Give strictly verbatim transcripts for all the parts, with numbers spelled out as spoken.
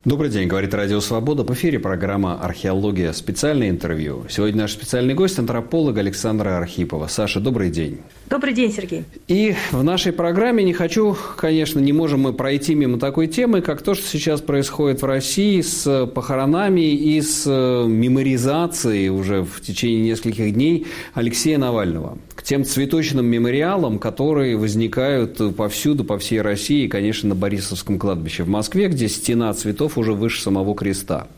Добрый день, говорит Радио Свобода. В эфире программа «Археология. Специальное интервью». Сегодня наш специальный гость – антрополог Александра Архипова. Саша, добрый день. Добрый день, Сергей. И в нашей программе не хочу, конечно, не можем мы пройти мимо такой темы, как то, что сейчас происходит в России с похоронами и с меморизацией уже в течение нескольких дней Алексея Навального. К тем цветочным мемориалам, которые возникают повсюду, по всей России, и, конечно, на Борисовском кладбище в Москве, где стена цветов уже выше самого креста.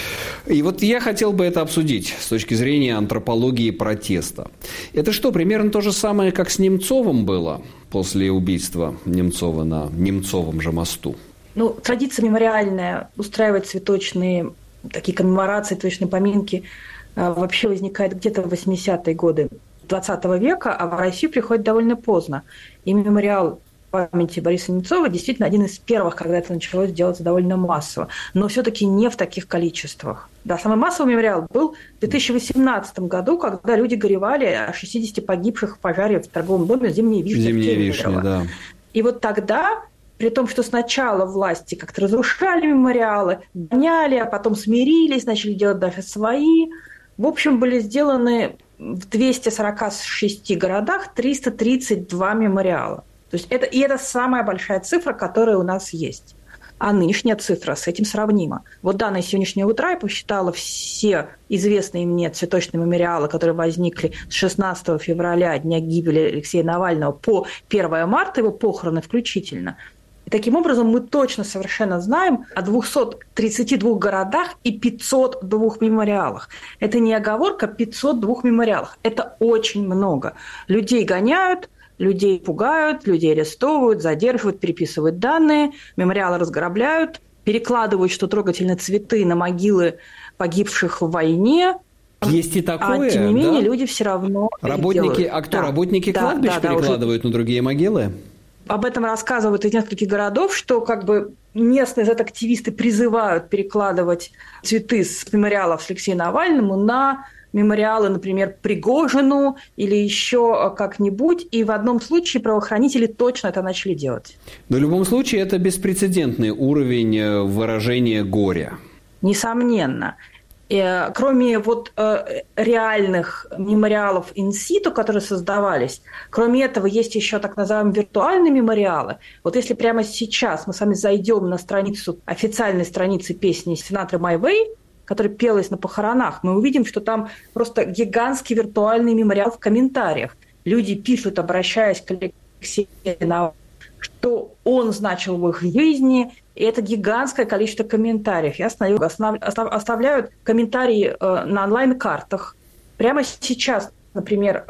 И вот я хотел бы это обсудить с точки зрения антропологии протеста. Это что, примерно то же самое, как с Немцовым было после убийства Немцова на Немцовом же мосту? Ну, традиция мемориальная, устраивать цветочные такие коммеморации, цветочные поминки, вообще возникает где-то в восьмидесятые годы двадцатого века, а в Россию приходит довольно поздно. И мемориал памяти Бориса Немцова действительно один из первых, когда это началось делаться довольно массово, но все-таки не в таких количествах. Да, самый массовый мемориал был в две тысячи восемнадцатом году, когда люди горевали о шестидесяти погибших в пожаре в торговом доме «Зимняя вишня». «Зимняя вишня», да. И вот тогда, при том, что сначала власти как-то разрушали мемориалы, гоняли, а потом смирились, начали делать даже свои, в общем, были сделаны в двухстах сорока шести городах триста тридцать два мемориала. То есть это, и это самая большая цифра, которая у нас есть. А нынешняя цифра с этим сравнима. Вот данные сегодняшнего утра я посчитала все известные мне цветочные мемориалы, которые возникли с шестнадцатого февраля, дня гибели Алексея Навального, по первого марта, его похороны включительно. И таким образом мы точно совершенно знаем о двухстах тридцати двух городах и пятистах двух мемориалах. Это не оговорка, пятьсот два мемориалах. Это очень много. Людей гоняют, людей пугают, людей арестовывают, задерживают, переписывают данные, мемориалы разграбляют, перекладывают, что трогательно, цветы на могилы погибших в войне. Есть и такое, а тем не менее, да? люди все равно Работники, делают. а кто? Да. Работники да, кладбищ да, да, перекладывают уже... на другие могилы? Об этом рассказывают из нескольких городов, что как бы местные зет-активисты призывают перекладывать цветы с мемориалов с Алексеем Навальному на мемориалы, например, Пригожину или еще как-нибудь. И в одном случае правоохранители точно это начали делать. Но в любом случае это беспрецедентный уровень выражения горя. Несомненно. Кроме вот реальных мемориалов инситу, которые создавались, кроме этого есть еще так называемые виртуальные мемориалы. Вот если прямо сейчас мы с вами зайдем на страницу, официальной страницы песни сенатора My Way, которая пелась на похоронах, мы увидим, что там просто гигантский виртуальный мемориал в комментариях. Люди пишут, обращаясь к Алексею Навальному, что он значил в их жизни, и это гигантское количество комментариев. Я оставляют комментарии на онлайн-картах. Прямо сейчас, например,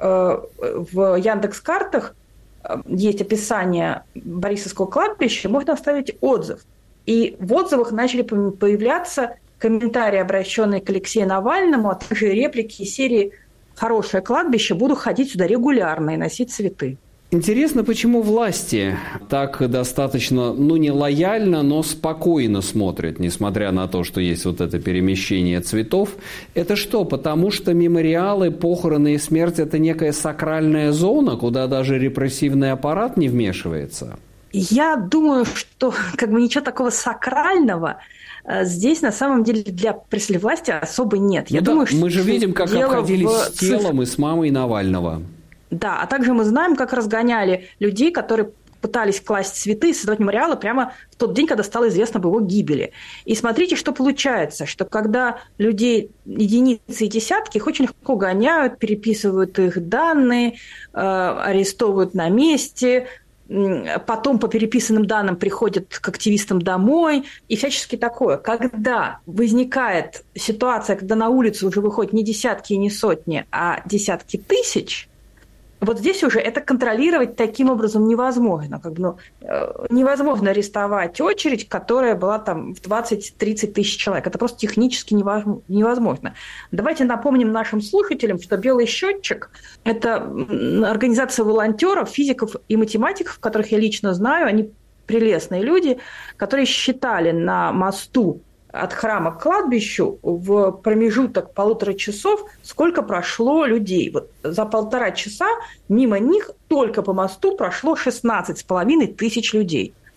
в Яндекс.Картах есть описание Борисовского кладбища, можно оставить отзыв. И в отзывах начали появляться комментарии, обращенные к Алексею Навальному, а также реплики из серии «Хорошее кладбище, буду ходить сюда регулярно и носить цветы». Интересно, почему власти так достаточно, ну, не лояльно, но спокойно смотрят, несмотря на то, что есть вот это перемещение цветов. Это что, потому что мемориалы, похороны и смерть – это некая сакральная зона, куда даже репрессивный аппарат не вмешивается? Я думаю, что как бы ничего такого сакрального здесь на самом деле для представителей власти особо нет. Я ну думаю, да, мы же видим, как обходились с телом и с мамой Навального. Да, а также мы знаем, как разгоняли людей, которые пытались класть цветы и создавать мемориалы прямо в тот день, когда стало известно об его гибели. И смотрите, что получается, что когда людей единицы и десятки, их очень легко гоняют, переписывают их данные, э, арестовывают на месте, потом по переписанным данным приходят к активистам домой и всячески такое. Когда возникает ситуация, когда на улицу уже выходят не десятки и не сотни, а десятки тысяч, вот здесь уже это контролировать таким образом невозможно. Как бы, ну, невозможно арестовать очередь, которая была там в двадцать-тридцать тысяч человек. Это просто технически невозможно. Давайте напомним нашим слушателям, что «Белый счетчик» – это организация волонтеров, физиков и математиков, которых я лично знаю. Они прелестные люди, которые считали на мосту от храма к кладбищу в промежуток полутора часов, сколько прошло людей. Вот за полтора часа мимо них только по мосту прошло шестнадцать с половиной тысяч людей.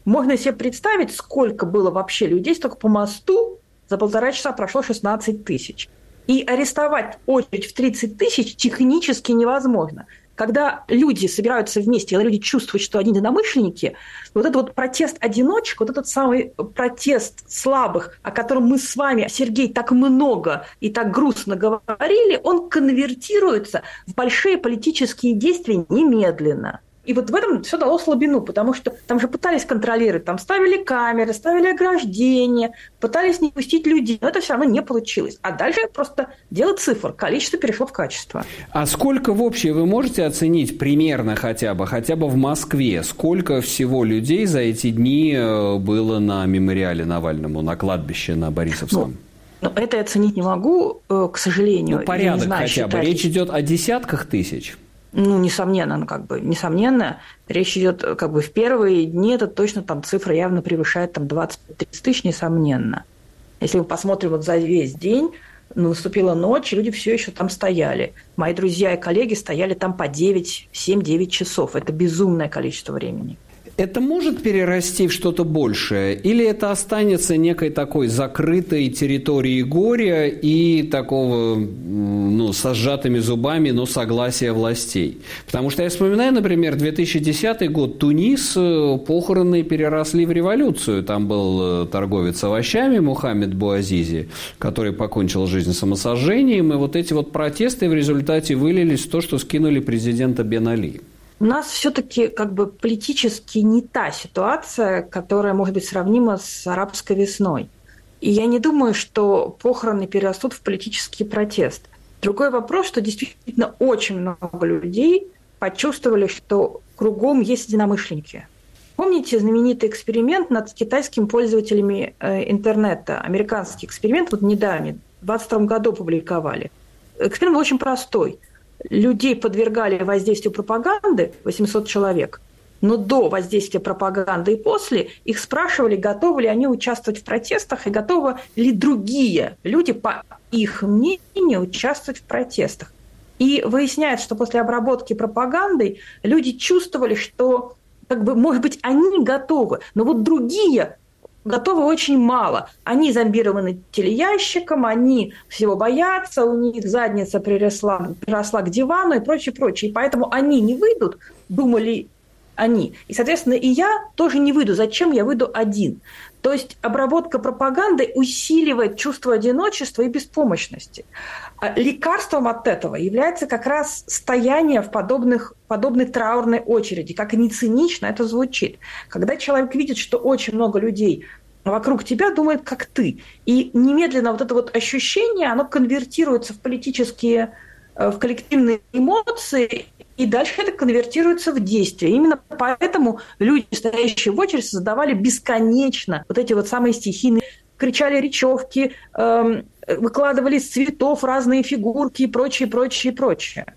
Можно себе представить, сколько было вообще людей, только по мосту за полтора часа прошло шестнадцать тысяч. И арестовать очередь в тридцать тысяч технически невозможно. Когда люди собираются вместе, когда люди чувствуют, что они единомышленники, вот этот вот протест одиночек, вот этот самый протест слабых, о котором мы с вами, Сергей, так много и так грустно говорили, он конвертируется в большие политические действия немедленно. И вот в этом все дало слабину, потому что там же пытались контролировать, там ставили камеры, ставили ограждения, пытались не пустить людей, но это все равно не получилось. А дальше просто дело цифр, количество перешло в качество. А сколько в общем вы можете оценить примерно хотя бы, хотя бы в Москве, сколько всего людей за эти дни было на мемориале Навальному, на кладбище на Борисовском? Ну, ну это я оценить не могу, к сожалению. Ну, порядок знаю, хотя считать. бы. Речь идет о десятках тысяч. Ну, несомненно, ну, как бы, несомненно, речь идет, как бы, в первые дни, это точно там цифра явно превышает там двадцать-тридцать тысяч, несомненно. Если мы посмотрим вот за весь день, ну, наступила ночь, люди все еще там стояли. Мои друзья и коллеги стояли там по девять, семь-девять часов. Это безумное количество времени. Это может перерасти в что-то большее? Или это останется некой такой закрытой территорией горя и такого, ну, со сжатыми зубами, но согласия властей? Потому что я вспоминаю, например, две тысячи десятый год, Тунис, похороны переросли в революцию. Там был торговец овощами Мухаммед Буазизи, который покончил жизнь самосожжением, и вот эти вот протесты в результате вылились в то, что скинули президента Бен Али. У нас все-таки как бы политически не та ситуация, которая может быть сравнима с арабской весной. И я не думаю, что похороны перерастут в политический протест. Другой вопрос, что действительно очень много людей почувствовали, что кругом есть единомышленники. Помните знаменитый эксперимент над китайскими пользователями интернета? Американский эксперимент, вот недавний, в двадцать втором году публиковали. Эксперимент был очень простой. Людей подвергали воздействию пропаганды, восемьсот человек, но до воздействия пропаганды и после их спрашивали, готовы ли они участвовать в протестах и готовы ли другие люди, по их мнению, участвовать в протестах. И выясняется, что после обработки пропагандой люди чувствовали, что, как бы, может быть, они готовы, но вот другие готовы очень мало. Они зомбированы телеящиком, они всего боятся, у них задница приросла, приросла к дивану и прочее, прочее. И поэтому они не выйдут, думали они. И, соответственно, и я тоже не выйду. Зачем я выйду один? То есть обработка пропаганды усиливает чувство одиночества и беспомощности. Лекарством от этого является как раз стояние в подобных, подобной траурной очереди. Как ни цинично это звучит. Когда человек видит, что очень много людей вокруг тебя думает, как ты. И немедленно вот это вот ощущение, оно конвертируется в политические, в коллективные эмоции, и дальше это конвертируется в действие. Именно поэтому люди, стоящие в очереди, создавали бесконечно вот эти вот самые стихийные, кричали речевки, эм, выкладывали из цветов разные фигурки и прочее, прочее, прочее.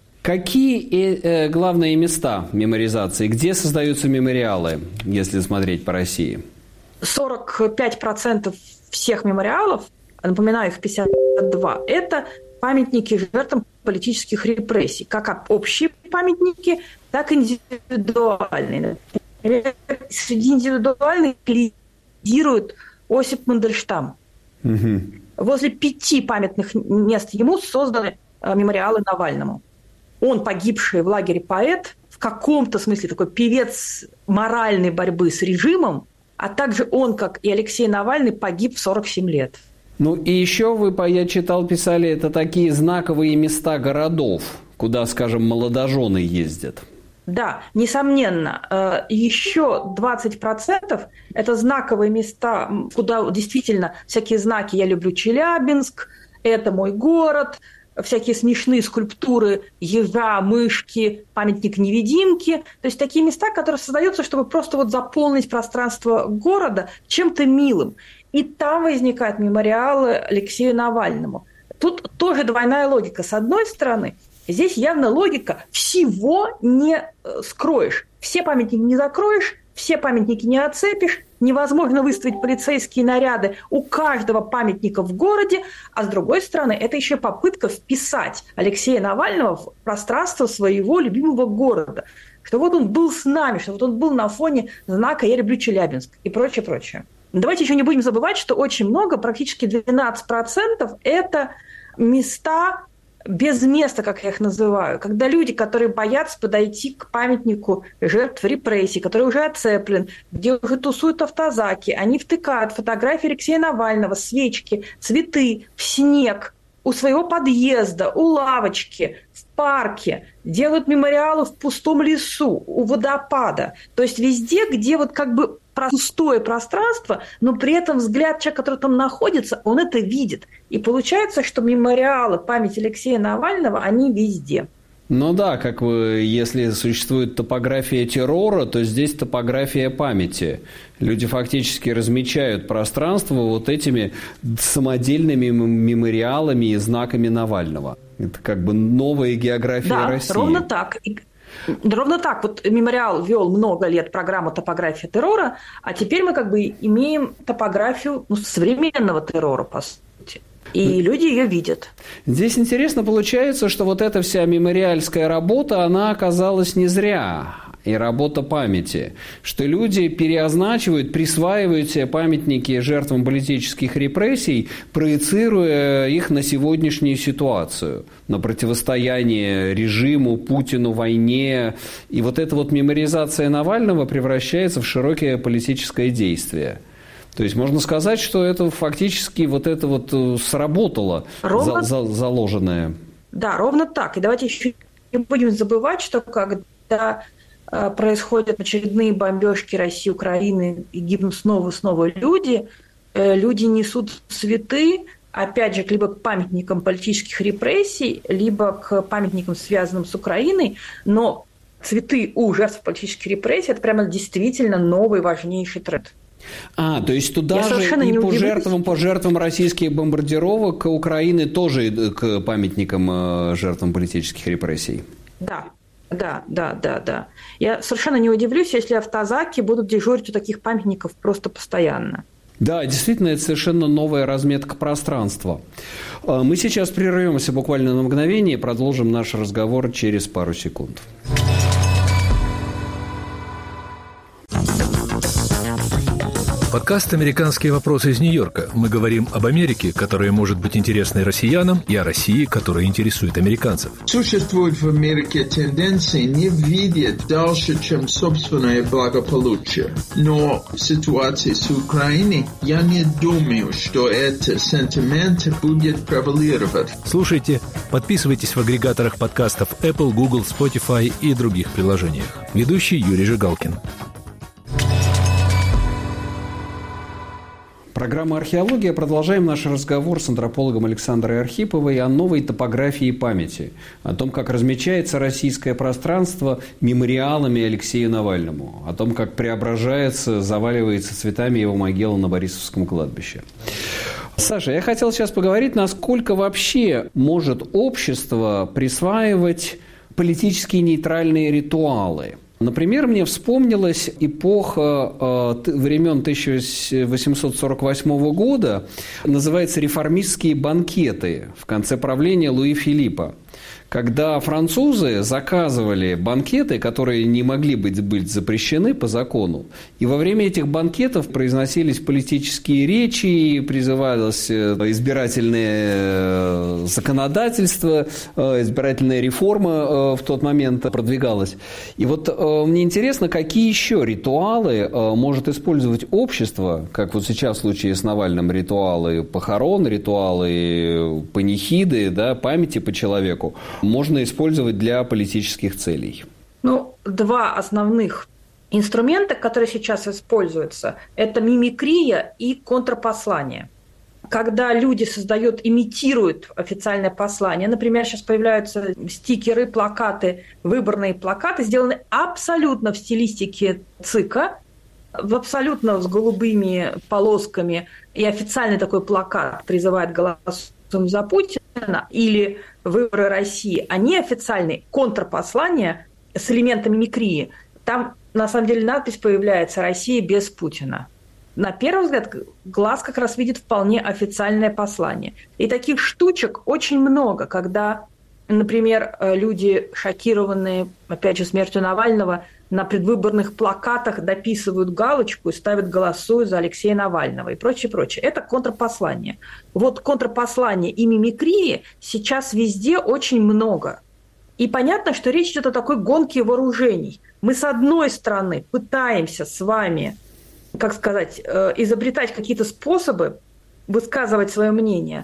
Какие э, главные места мемориазации? Где создаются мемориалы, если смотреть по России? сорок пять процентов всех мемориалов, напоминаю, их пятьдесят два, это памятники жертвам политических репрессий, как общие памятники, так и индивидуальные. Например, среди индивидуальных лидирует Осип Мандельштам. Угу. Возле пяти памятных мест ему созданы мемориалы Навальному. Он погибший в лагере поэт, в каком-то смысле такой певец моральной борьбы с режимом, а также он, как и Алексей Навальный, погиб в сорок семь лет. Ну и еще вы, я читал, писали, это такие знаковые места городов, куда, скажем, молодожены ездят. Да, несомненно. Еще двадцать процентов – это знаковые места, куда действительно всякие знаки «Я люблю Челябинск», «Это мой город», всякие смешные скульптуры ежа, мышки, памятник невидимки. То есть такие места, которые создаются, чтобы просто вот заполнить пространство города чем-то милым. И там возникают мемориалы Алексею Навальному. Тут тоже двойная логика. С одной стороны, здесь явно логика «всего не скроешь». Все памятники не закроешь, все памятники не оцепишь, невозможно выставить полицейские наряды у каждого памятника в городе, а с другой стороны, это еще попытка вписать Алексея Навального в пространство своего любимого города. что вот он был с нами, что вот он был на фоне знака «Я люблю Челябинск» и прочее, прочее. Давайте еще не будем забывать, что очень много, практически двенадцать процентов – это места без места, как я их называю, когда люди, которые боятся подойти к памятнику жертв репрессий, который уже оцеплен, где уже тусуют автозаки, они втыкают фотографии Алексея Навального, свечки, цветы в снег у своего подъезда, у лавочки, в парке, делают мемориалы в пустом лесу, у водопада. То есть везде, где вот как бы пустое пространство, но при этом взгляд человека, который там находится, он это видит. И получается, что мемориалы памяти Алексея Навального, они везде. Ну да, как вы, если существует топография террора, то здесь топография памяти. Люди фактически размечают пространство вот этими самодельными мемориалами и знаками Навального. Это как бы новая география да, России. Да, ровно так. Ровно так. Вот мемориал вел много лет программу «Топография террора», а теперь мы как бы имеем топографию ну, современного террора, по сути. И люди ее видят. Здесь интересно получается, что вот эта вся мемориальская работа, она оказалась не зря. И работа памяти, что люди переозначивают, присваивают себе памятники жертвам политических репрессий, проецируя их на сегодняшнюю ситуацию, на противостояние режиму, Путину, войне. И вот эта вот мемориализация Навального превращается в широкое политическое действие. То есть можно сказать, что это фактически вот это вот сработало, ровно... за, за, заложенное. Да, ровно так. И давайте еще не будем забывать, что когда происходят очередные бомбежки России, Украины, и гибнут снова и снова люди, люди несут цветы, опять же, либо к памятникам политических репрессий, либо к памятникам, связанным с Украиной, но цветы у жертв политических репрессий – это прямо действительно новый важнейший тренд. А, то есть туда же и по жертвам, по жертвам российских бомбардировок Украины тоже к памятникам жертвам политических репрессий? Да. Да, да, да, да. Я совершенно не удивлюсь, если автозаки будут дежурить у таких памятников просто постоянно. Да, действительно, это совершенно новая разметка пространства. Мы сейчас прервемся буквально на мгновение и продолжим наш разговор через пару секунд. Подкаст «Американские вопросы» из Нью-Йорка. Мы говорим об Америке, которая может быть интересной россиянам, и о России, которая интересует американцев. Существует в Америке тенденции не видеть дальше, чем собственное благополучие. Но в ситуации с Украиной я не думаю, что этот сентимент будет превалировать. Слушайте, подписывайтесь в агрегаторах подкастов Apple, Google, Spotify и других приложениях. Ведущий Юрий Жигалкин. Программа «Археология». Продолжаем наш разговор с антропологом Александрой Архиповой о новой топографии памяти, о том, как размечается российское пространство мемориалами Алексею Навальному, о том, как преображается, заваливается цветами его могила на Борисовском кладбище. Саша, я хотел сейчас поговорить, насколько вообще может общество присваивать политически нейтральные ритуалы. Например, мне вспомнилась эпоха э, времен тысяча восемьсот сорок восьмого года, называется «Реформистские банкеты» в конце правления Луи Филиппа, когда французы заказывали банкеты, которые не могли быть, быть запрещены по закону. И во время этих банкетов произносились политические речи, призывалось избирательное законодательство, избирательная реформа в тот момент продвигалась. И вот мне интересно, какие еще ритуалы может использовать общество, как вот сейчас в случае с Навальным ритуалы похорон, ритуалы панихиды, да, памяти по человеку, можно использовать для политических целей? Ну, два основных инструмента, которые сейчас используются, это мимикрия и контрпослание. Когда люди создают, имитируют официальное послание, например, сейчас появляются стикеры, плакаты, выборные плакаты, сделаны абсолютно в стилистике ЦИКа, абсолютно с голубыми полосками, и официальный такой плакат призывает голосовать за Путина или выборы России, они официальные контрпослания с элементами мимикрии. Там, на самом деле, надпись появляется «Россия без Путина». На первый взгляд, глаз как раз видит вполне официальное послание. И таких штучек очень много, когда например, люди, шокированные, опять же, смертью Навального, на предвыборных плакатах дописывают галочку и ставят «голосую за Алексея Навального» и прочее, прочее. Это контрпослание. Вот контрпослания и мимикрии сейчас везде очень много. И понятно, что речь идет о такой гонке вооружений. Мы, с одной стороны, пытаемся с вами, как сказать, изобретать какие-то способы высказывать свое мнение,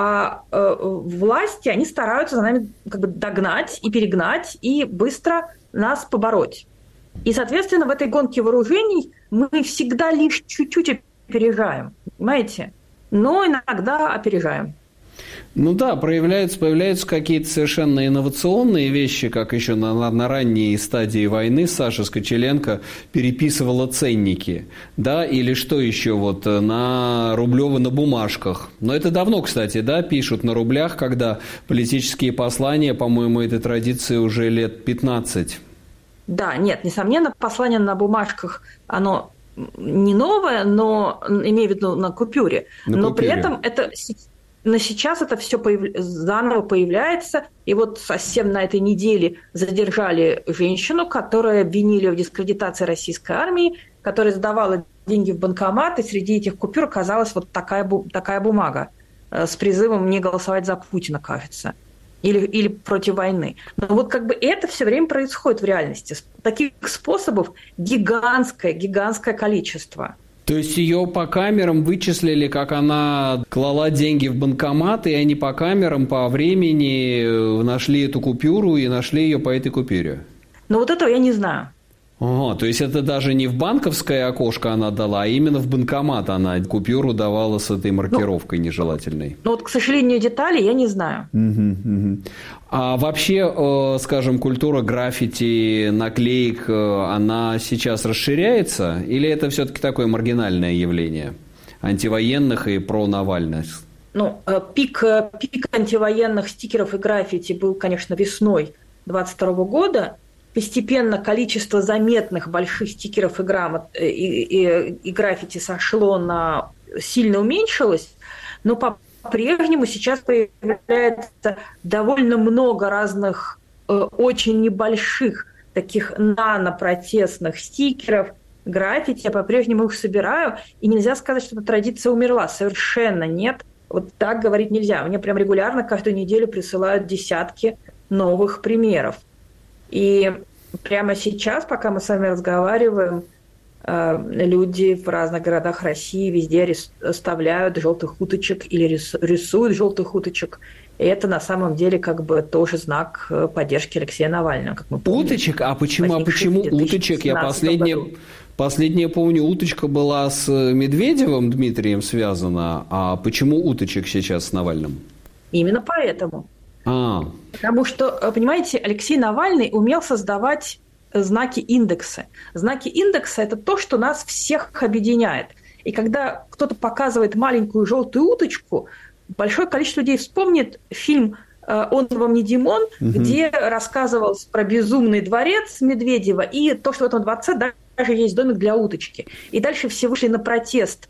а власти, они стараются за нами как бы догнать и перегнать и быстро нас побороть. И, соответственно, в этой гонке вооружений мы всегда лишь чуть-чуть опережаем, понимаете? Но иногда опережаем. Ну да, проявляются, появляются какие-то совершенно инновационные вещи, как еще на, на, на ранней стадии войны Саша Скочеленко переписывала ценники, да, или что еще, вот на рублево на бумажках. Но это давно, кстати, да, пишут на рублях, когда политические послания, по-моему, этой традиции уже лет пятнадцать. Да, нет, несомненно, послание на бумажках, оно не новое, но, имею в виду на купюре, на но купюре. При этом это, но сейчас это все появ... заново появляется, и вот совсем на этой неделе задержали женщину, которую обвинили в дискредитации российской армии, которая сдавала деньги в банкомат, и среди этих купюр оказалась вот такая, такая бумага с призывом не голосовать за Путина, кажется. Или, или против войны. Но вот как бы это все время происходит в реальности. Таких способов гигантское, гигантское количество. То есть ее по камерам вычислили, как она клала деньги в банкомат, и они по камерам, по времени нашли эту купюру и нашли ее по этой купюре? Ну вот этого я не знаю. Ага, то есть это даже не в банковское окошко она дала, а именно в банкомат она купюру давала с этой маркировкой ну, нежелательной. Ну вот, к сожалению, детали я не знаю. Угу, угу. А вообще, скажем, культура граффити, наклеек, она сейчас расширяется? Или это все-таки такое маргинальное явление антивоенных и про Навального? Ну, пик, пик антивоенных стикеров и граффити был, конечно, весной двадцать второго года. Постепенно количество заметных больших стикеров и, грамот, и, и, и граффити сошло на... сильно уменьшилось, но по-прежнему сейчас появляется довольно много разных э, очень небольших таких нано-протестных стикеров, граффити. Я по-прежнему их собираю, и нельзя сказать, что эта традиция умерла. Совершенно нет. Вот так говорить нельзя. Мне прям регулярно каждую неделю присылают десятки новых примеров. И прямо сейчас, пока мы с вами разговариваем, люди в разных городах России везде оставляют желтых уточек или рисуют желтых уточек. И это на самом деле как бы тоже знак поддержки Алексея Навального. Как мы помним, уточек? А почему, а почему уточек? Я последнее, последнее помню, уточка была с Медведевым Дмитрием связана. А почему уточек сейчас с Навальным? Именно поэтому. А. Потому что, понимаете, Алексей Навальный умел создавать знаки индекса. Знаки индекса – это то, что нас всех объединяет. И когда кто-то показывает маленькую желтую уточку, большое количество людей вспомнит фильм «Он вам не Димон», угу. где рассказывалось про безумный дворец Медведева и то, что в этом дворце даже есть домик для уточки. И дальше все вышли на протест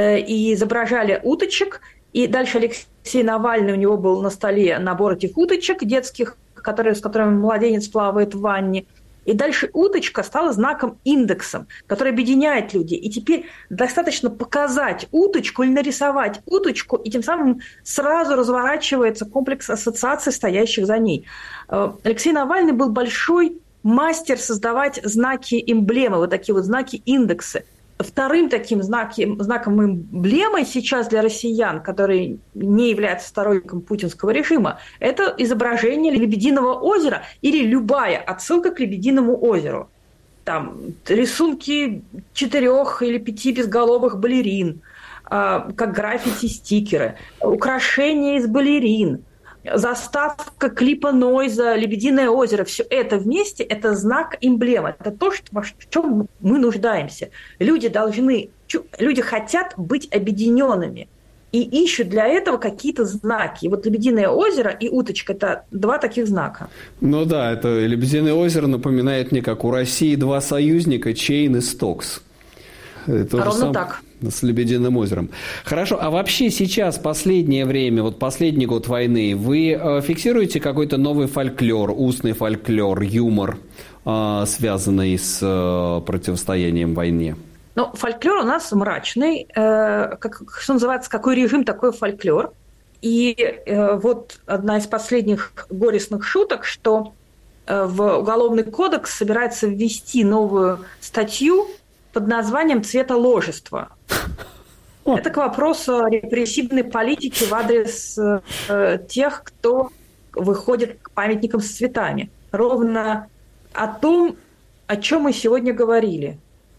и изображали уточек. И дальше Алексей Навальный, у него был на столе набор этих уточек детских, которые, с которыми младенец плавает в ванне. И дальше уточка стала знаком, индексом, который объединяет людей. И теперь достаточно показать уточку или нарисовать уточку, и тем самым сразу разворачивается комплекс ассоциаций, стоящих за ней. Алексей Навальный был большой мастер создавать знаки эмблемы, вот такие вот знаки индексы. Вторым таким знаки, знаком эмблемой сейчас для россиян, который не является сторонником путинского режима, это изображение Лебединого озера или любая отсылка к Лебединому озеру. Там рисунки четырех или пяти безголовых балерин, как граффити-стикеры, украшения из балерин, заставка клипа Нойза «Лебединое озеро». Все это вместе – это знак, эмблема. Это то, что, в чем мы нуждаемся. Люди должны, люди хотят быть объединенными и ищут для этого какие-то знаки. И вот «Лебединое озеро» и «Уточка» – это два таких знака. Ну да, это «Лебединое озеро» напоминает мне, как у России два союзника – Чейн и Стокс. То же Ровно самое так. С Лебединым озером. Хорошо, а вообще сейчас, последнее время, вот последний год войны, вы фиксируете какой-то новый фольклор, устный фольклор, юмор, связанный с противостоянием войне? Ну, фольклор у нас мрачный. Как, что называется, какой режим, такой фольклор. И вот одна из последних горестных шуток, что в Уголовный кодекс собирается ввести новую статью под названием «Цветоложество». Это к вопросу репрессивной политики в адрес э, тех, кто выходит к памятникам с цветами. Ровно о том, о чем мы сегодня говорили.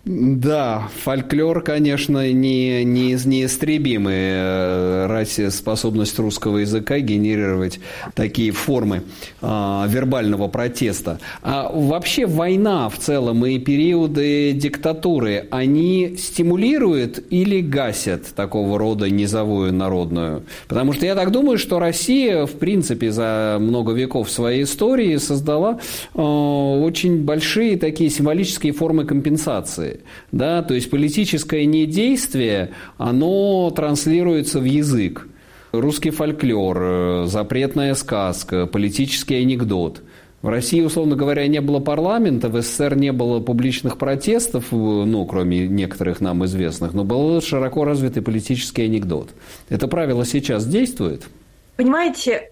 Да, фольклор, конечно, не, не, неистребимый. Расе способность русского языка генерировать такие формы а, вербального протеста. А вообще война в целом и периоды диктатуры, они стимулируют или гасят такого рода низовую народную? Потому что я так думаю, что Россия, в принципе, за много веков своей истории создала а, очень большие такие символические формы компенсации. Да, то есть политическое недействие, оно транслируется в язык. Русский фольклор, запретная сказка, политический анекдот. В России, условно говоря, не было парламента, в СССР не было публичных протестов, ну, кроме некоторых нам известных, но был широко развитый политический анекдот. Это правило сейчас действует? Понимаете,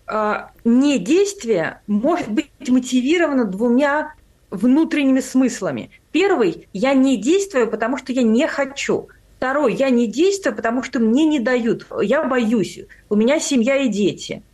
недействие может быть мотивировано двумя внутренними смыслами. Первый – я не действую, потому что я не хочу. Второй – я не действую, потому что мне не дают. Я боюсь. У меня семья и дети.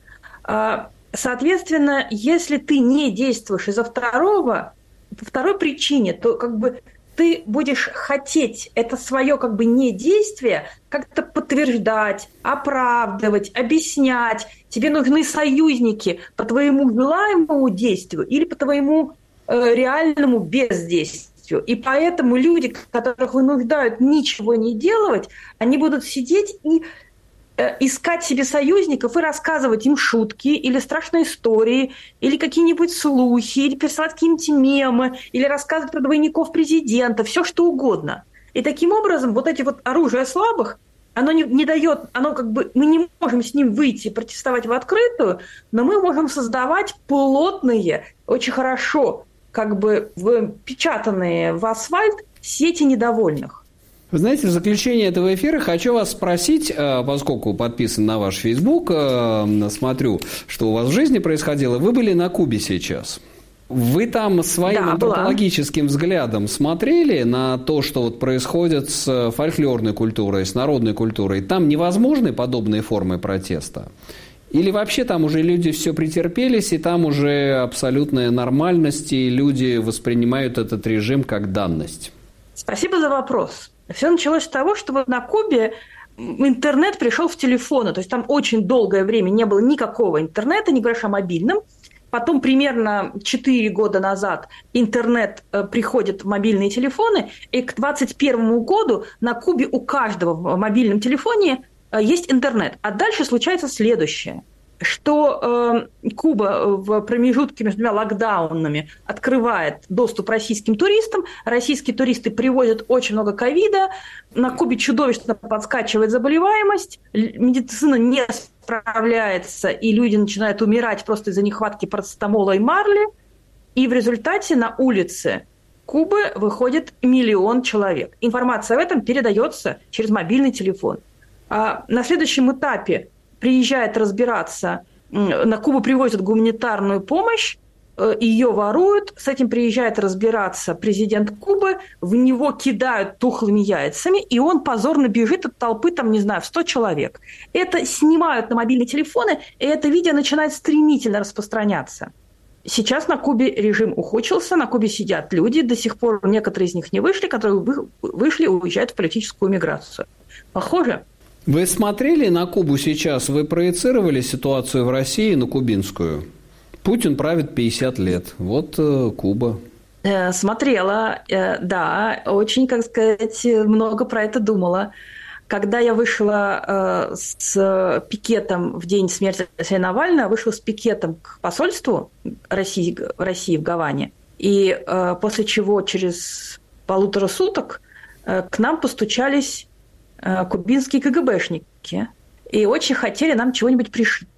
Соответственно, если ты не действуешь из-за второго, по второй причине, то как бы ты будешь хотеть это свое как бы недействие как-то подтверждать, оправдывать, объяснять. Тебе нужны союзники по твоему желаемому действию или по твоему реальному бездействию. И поэтому люди, которых вынуждают ничего не делать, они будут сидеть и э, искать себе союзников и рассказывать им шутки или страшные истории, или какие-нибудь слухи, или присылать какие-нибудь мемы, или рассказывать про двойников президента, все что угодно. И таким образом вот эти вот оружия слабых, оно не, не дает, оно как бы, мы не можем с ним выйти, протестовать в открытую, но мы можем создавать плотные, очень хорошо как бы впечатанные в асфальт сети недовольных. Вы знаете, в заключение этого эфира хочу вас спросить, поскольку подписан на ваш Фейсбук, смотрю, что у вас в жизни происходило, вы были на Кубе сейчас. Вы там своим да, антропологическим была. взглядом смотрели на то, что вот происходит с фольклорной культурой, с народной культурой? Там невозможны подобные формы протеста? Или вообще там уже люди все претерпелись, и там уже абсолютная нормальность, и люди воспринимают этот режим как данность? Спасибо за вопрос. Все началось с того, что вот на Кубе интернет пришел в телефоны, то есть там очень долгое время не было никакого интернета, не говоря о мобильном. Потом примерно четыре года назад интернет приходит в мобильные телефоны, и к двадцать первому году на Кубе у каждого в мобильном телефоне есть интернет. А дальше случается следующее, что э, Куба в промежутке между двумя локдаунами открывает доступ российским туристам. Российские туристы привозят очень много ковида. На Кубе чудовищно подскакивает заболеваемость. Медицина не справляется, и люди начинают умирать просто из-за нехватки парацетамола и марли. И в результате на улице Кубы выходит миллион человек. Информация об этом передается через мобильный телефон. А на следующем этапе приезжает разбираться, на Кубу привозят гуманитарную помощь, ее воруют, с этим приезжает разбираться президент Кубы, в него кидают тухлыми яйцами, и он позорно бежит от толпы, там, не знаю, в сто человек. Это снимают на мобильные телефоны, и это видео начинает стремительно распространяться. Сейчас на Кубе режим ухудшился, на Кубе сидят люди, до сих пор некоторые из них не вышли, которые вышли, уезжают в политическую миграцию. Похоже? Вы смотрели на Кубу сейчас, вы проецировали ситуацию в России на кубинскую? Путин правит пятьдесят лет, вот э, Куба. Э, смотрела, э, да, очень, как сказать, много про это думала. Когда я вышла э, с пикетом в день смерти Алексея Навального, вышла с пикетом к посольству России, России в Гаване, и э, после чего через полутора суток к нам постучались кубинские ка гэ бэшники и очень хотели нам чего-нибудь пришить.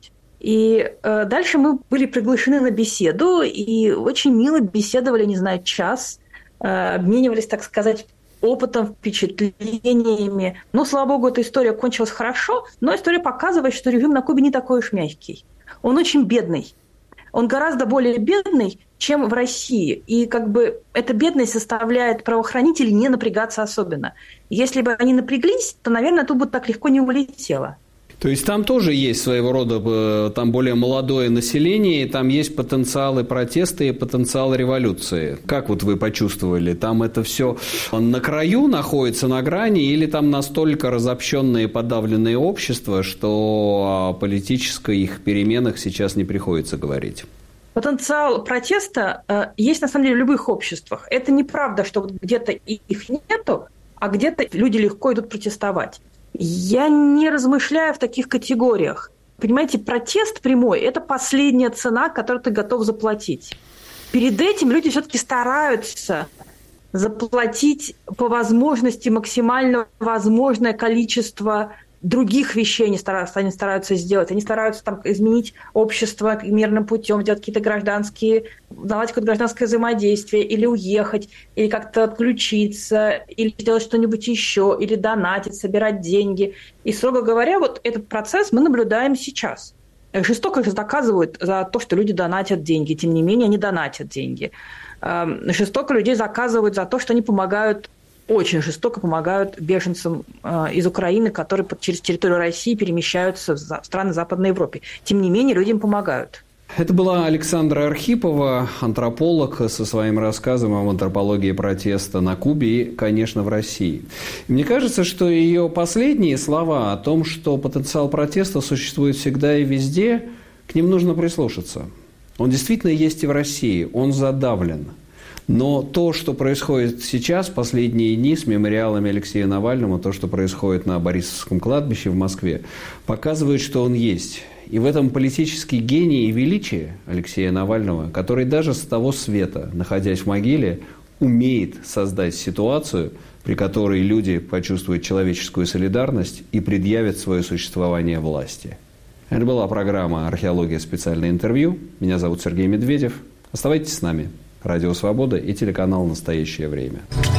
И дальше мы были приглашены на беседу и очень мило беседовали, не знаю, час, обменивались, так сказать, опытом, впечатлениями. Ну, слава богу, эта история кончилась хорошо, но история показывает, что режим на Кубе не такой уж мягкий. Он очень бедный. Он гораздо более бедный, чем в России. И как бы эта бедность заставляет правоохранителей не напрягаться особенно. Если бы они напряглись, то, наверное, тут бы так легко не улетело. То есть там тоже есть своего рода там более молодое население, и там есть потенциалы протеста и потенциал революции. Как вот вы почувствовали? Там это все на краю находится, на грани, или там настолько разобщенное и подавленное общество, что о политических их переменах сейчас не приходится говорить? Потенциал протеста э, есть на самом деле в любых обществах. Это неправда, что где-то их нету, а где-то люди легко идут протестовать. Я не размышляю в таких категориях. Понимаете, протест прямой – это последняя цена, которую ты готов заплатить. Перед этим люди все-таки стараются заплатить по возможности максимально возможное количество других вещей они стараются, они стараются сделать. Они стараются там, изменить общество мирным путем, делать какие-то гражданские, наладить какое-то гражданское взаимодействие, или уехать, или как-то отключиться, или сделать что-нибудь еще, или донатить, собирать деньги. И, строго говоря, вот этот процесс мы наблюдаем сейчас. Жестоко их наказывают за то, что люди донатят деньги. Тем не менее, они донатят деньги. Жестоко людей заказывают за то, что они помогают очень жестоко помогают беженцам э, из Украины, которые через территорию России перемещаются в страны Западной Европы. Тем не менее, люди им помогают. Это была Александра Архипова, антрополог, со своим рассказом об антропологии протеста на Кубе и, конечно, в России. Мне кажется, что ее последние слова о том, что потенциал протеста существует всегда и везде, к ним нужно прислушаться. Он действительно есть и в России, он задавлен. Но то, что происходит сейчас, последние дни с мемориалами Алексея Навального, то, что происходит на Борисовском кладбище в Москве, показывает, что он есть. И в этом политический гений и величие Алексея Навального, который даже с того света, находясь в могиле, умеет создать ситуацию, при которой люди почувствуют человеческую солидарность и предъявят свое существование власти. Это была программа «Археология. Специальное интервью». Меня зовут Сергей Медведев. Оставайтесь с нами. Радио «Свобода» и телеканал «Настоящее время».